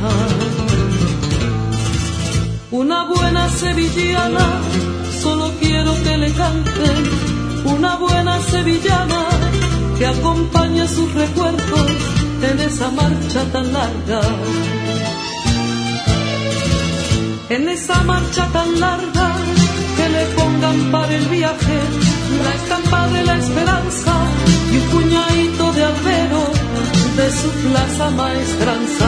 Una buena sevillana, solo quiero que le canten. Una buena sevillana que acompañe sus recuerdos en esa marcha tan larga. En esa marcha tan larga que le pongan para el viaje la estampa de la esperanza y un puñadito de albero de su plaza maestranza.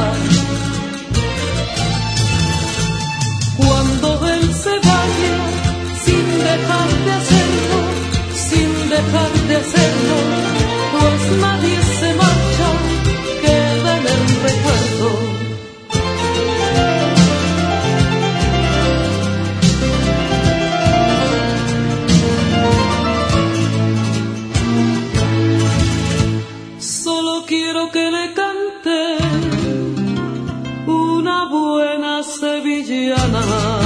Cuando él se vaya, sin dejar de hacerlo, sin dejar de hacerlo, pues nadie se marcha, queda en el recuerdo. Solo quiero que le cante una buena sevillana.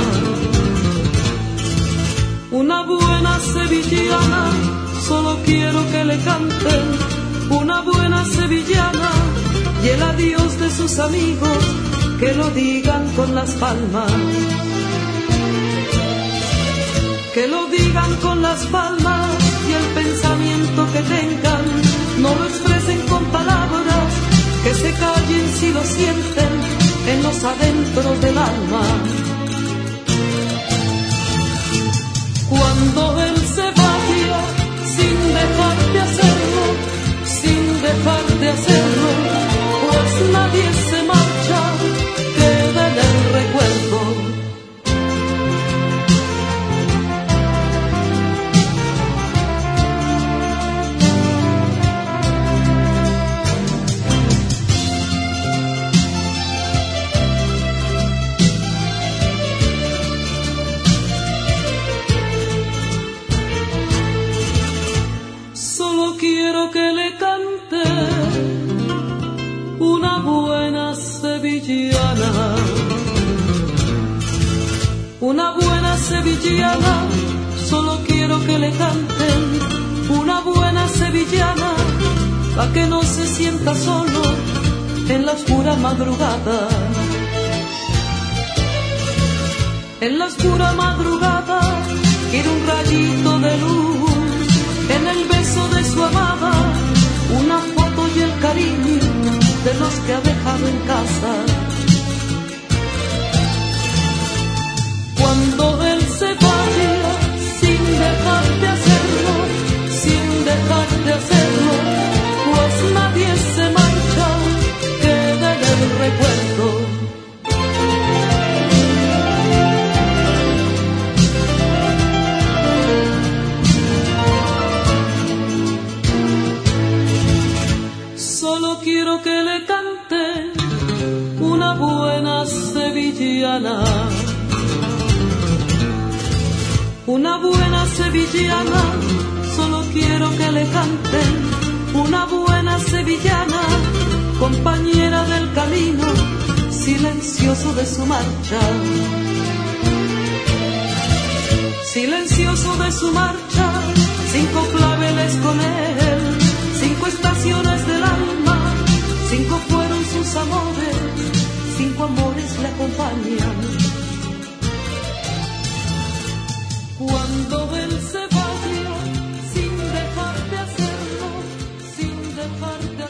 Una buena sevillana, solo quiero que le canten una buena sevillana y el adiós de sus amigos que lo digan con las palmas. Que lo digan con las palmas y el pensamiento que tengan no lo expresen con palabras, que se callen si lo sienten en los adentros del alma. Cuando él se vaya, sin dejar de hacerlo, sin dejar de hacerlo, pues nadie se marcha, queda en el recuerdo. Quiero que le cante una buena sevillana. Una buena sevillana, solo quiero que le canten una buena sevillana, pa' que no se sienta solo en la oscura madrugada. En la oscura madrugada quiero un rayito de luz en el beso de su amada, una foto y el cariño de los que ha dejado en casa. Cuando él se vaya, sin dejar de hacerlo, sin dejar de hacerlo, pues nadie se marcha, queda en el recuerdo. Solo quiero que le cante una buena sevillana. Una buena sevillana, solo quiero que le canten una buena sevillana, compañera del camino, silencioso de su marcha. Silencioso de su marcha, 5 claveles con él, 5 estaciones del alma, 5 fueron sus amores, 5 amores le acompañan. Cuando él se vaya, sin dejar de hacerlo, sin dejar de